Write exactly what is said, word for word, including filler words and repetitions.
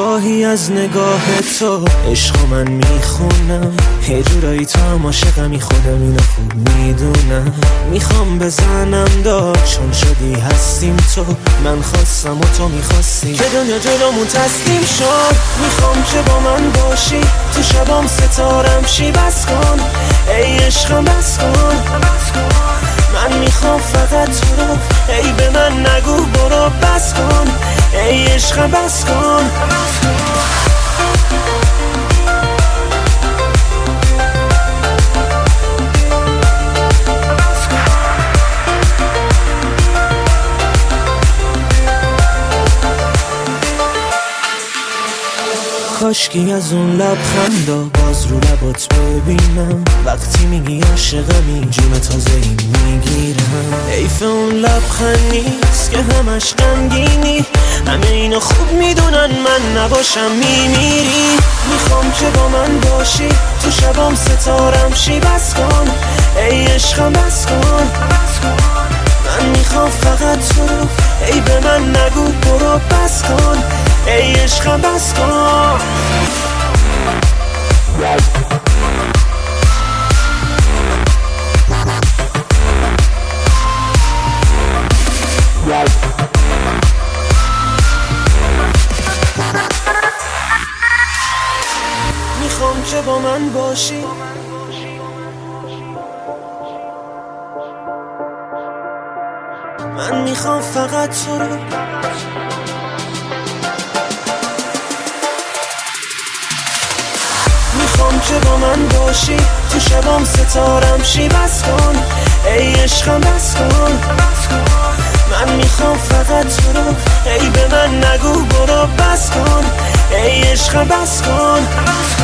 گاهی از نگاه تو عشق من میخونم، یه جورایی تو هم عاشقمی، خودم اینو خوب میدونم. میخوام بزنم داد چون شدی هستیم تو، من خواستم و تو میخواستی که دنیا جلومون تسلیم شد. میخوام که با من باشی تو شبام ستارم شی، بس کن ای عشقم بس کن. من میخوام فقط تو رو، ای به من نگو برو، بس کن ای عشقم بس کن. کاشکی از اون لبخندا باز رو لبات ببینم، وقتی میگی عاشقمی جون تازه ای میگیرم. حیف اون لبخند نیست که همش غمگینی، همه اینو خوب میدونن من نباشم میمیری. میخوام که با من باشی تو شبام ستارم شی، بس کن ای عشقم بس کن. من میخوام فقط تو رو، ای به من نگو برو، بس کن ای عشقم بس کن. میخوام که با من باشی من میخوام فقط تو رو. میخوام که با من باشی تو شبام ستارم شی، بس کن ای عشقم بس کن. من میخوام فقط تو رو، ای به من نگو برو، بس کن ای عشقم بس کن.